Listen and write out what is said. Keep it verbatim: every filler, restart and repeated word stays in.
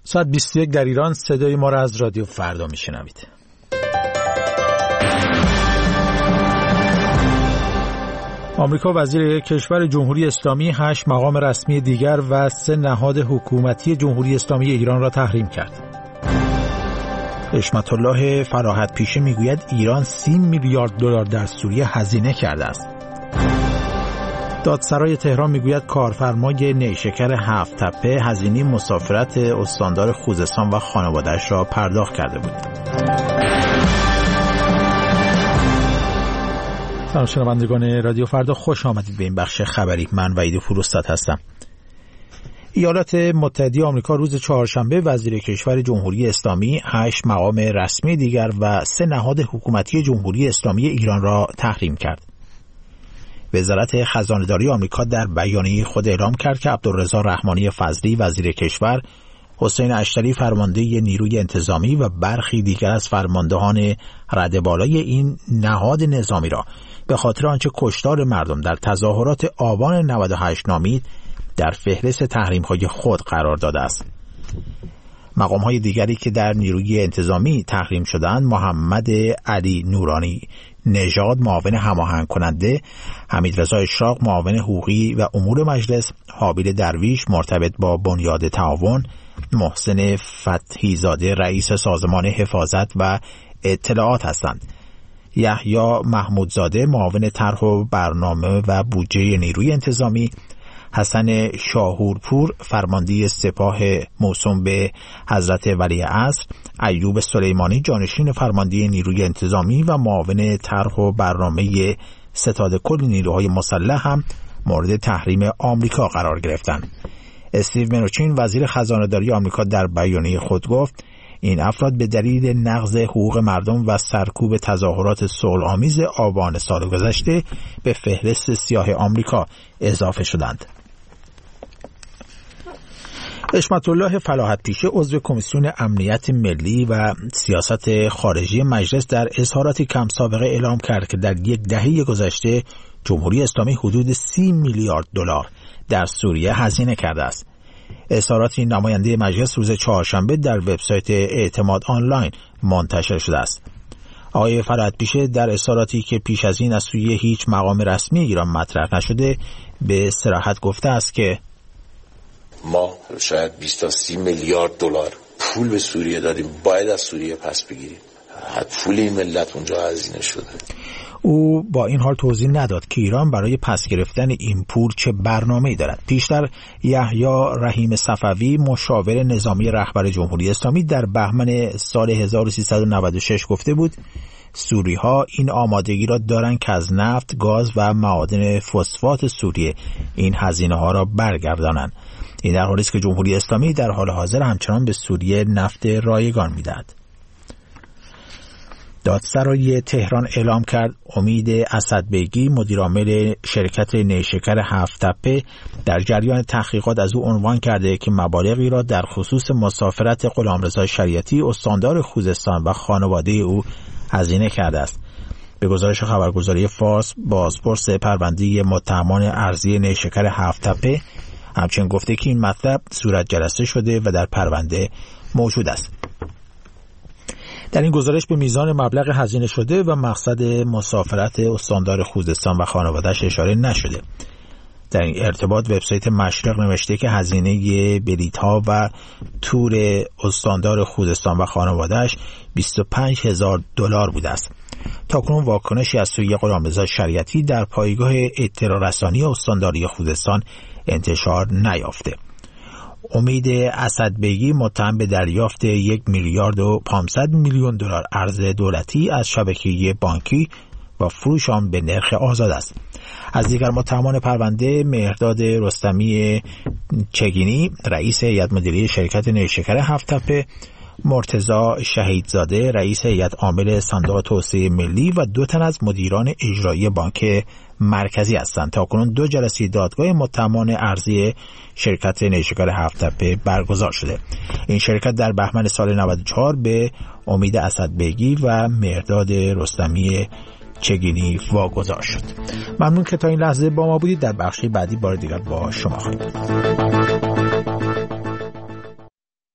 ساعت بیست و یک در ایران. صدای ما را از رادیو فردا میشنوید. آمریکا وزیر کشور جمهوری اسلامی هشت مقام رسمی دیگر و سه نهاد حکومتی جمهوری اسلامی ایران را تحریم کرد. حشمت الله فراحت پیشه میگوید ایران سی میلیارد دلار در سوریه هزینه کرده است. دادسرای تهران میگوید کارفرمای نیشکر هفت تپه هزینه مسافرت استاندار خوزستان و خانواده‌اش را پرداخت کرده بود. سلام شنوندگان رادیو فردا، خوش آمدید به این بخش خبری. من وحید فروستاد هستم. ایالات متحده آمریکا روز چهارشنبه وزیر کشور جمهوری اسلامی هشت مقام رسمی دیگر و سه نهاد حکومتی جمهوری اسلامی ایران را تحریم کرد. وزارت خزانه‌داری آمریکا در بیانیه خود اعلام کرد که عبدالرضا رحمانی فضلی وزیر کشور، حسین اشتری فرمانده نیروی انتظامی و برخی دیگر از فرماندهان رده بالای این نهاد نظامی را به خاطر آنچه کشتار مردم در تظاهرات آبان نود و هشت نامید در فهرست تحریم‌های خود قرار داده است. مقام‌های دیگری که در نیروی انتظامی تحریم شدند محمد علی نورانی نژاد معاون هماهنگ کننده، حمیدرضا اشراق معاون حقوقی و امور مجلس، حابیل درویش مرتبط با بنیاد تعاون، محسن فتحی زاده رئیس سازمان حفاظت و اطلاعات هستند. یحیی محمودزاده معاون طرح و برنامه و بودجه نیروی انتظامی، حسن شاهورپور فرمانده سپاه موسوم به حضرت ولیعصر، ایوب سلیمانی جانشین فرمانده نیروی انتظامی و معاون طرح و برنامه ستاد کل نیروهای مسلح هم مورد تحریم آمریکا قرار گرفتند. استیو منوچین وزیر خزانه‌داری آمریکا در بیانیه خود گفت این افراد به دلیل نقض حقوق مردم و سرکوب تظاهرات صلح‌آمیز آبان سال گذشته به فهرست سیاه آمریکا اضافه شدند. حشمت الله فلاحت پیشه عضو کمیسیون امنیت ملی و سیاست خارجی مجلس در اظهاراتی کم سابقه اعلام کرد که در یک دهه گذشته جمهوری اسلامی حدود سی میلیارد دلار در سوریه هزینه کرده است. اظهاراتی نماینده مجلس روز چهارشنبه در وبسایت اعتماد آنلاین منتشر شده است. آقای فراحت پیشه در اظهاراتی که پیش از این از سوی هیچ مقام رسمی ایران مطرح نشده به صراحت گفته است که ما شاید بیست تا سی میلیارد دلار پول به سوریه دادیم، باید از سوریه پس بگیریم. پول این ملت اونجا هزینه شده. او با این حال توضیح نداد که ایران برای پس گرفتن این پول چه برنامه‌ای دارد. پیشتر یحیی رحیم صفوی مشاور نظامی رهبر جمهوری اسلامی در بهمن سال هزار و سیصد و نود و شش گفته بود سوری‌ها این آمادگی را دارند که از نفت، گاز و معادن فسفات سوریه این هزینه‌ها را برگردانند. این در حالی است که جمهوری اسلامی در حال حاضر همچنان به سوریه نفت رایگان می‌دهد. دادسرای تهران اعلام کرد امید اسدبیگی مدیرعامل شرکت نیشکر هفت تپه در جریان تحقیقات از او عنوان کرده که مبالغی را در خصوص مسافرت غلامرضا شریعتی استاندار خوزستان و خانواده او هزینه کرده است. به گزارش خبرگزاری فارس بازپرس پرونده متهمان ارضی نیشکر هفت تپه همچنین گفته که این مطلب صورت جلسه شده و در پرونده موجود است. در این گزارش به میزان مبلغ هزینه شده و مقصد مسافرت استاندار خوزستان و خانواده‌اش اشاره نشده. در این ارتباط وبسایت مشرق نوشته که هزینه بلیط‌ها و تور استاندار خوزستان و خانواده‌اش بیست و پنج هزار دلار بوده است. تاکنون واکنشی از سوی غلامرضا شریعتی در پایگاه اطلاع رسانی استانداری خوزستان انتشار نیافته. امید اسدبیگی متهم به دریافت یک میلیارد و پانصد میلیون دلار ارز دولتی از شبکه بانکی و فروش آن به نرخ آزاد است. از دیگر متهمان پرونده مهرداد رستمی چگینی رئیس هیئت مدیره شرکت نیشکر هفت تپه، مرتضی شهیدزاده رئیس هیئت عامل صندوق توسعه ملی و دو تن از مدیران اجرایی بانک مرکزی هستند. تاکنون دو جلسه دادگاه متهمان ارزی شرکت نیشکر هفت تپه برگزار شده. این شرکت در بهمن سال نود و چهار به امید اسدبیگی و مهرداد رستمی چگینی واگذار شد. ممنون که تا این لحظه با ما بودید. در بخش بعدی بار دیگر با شما خواهیم بود.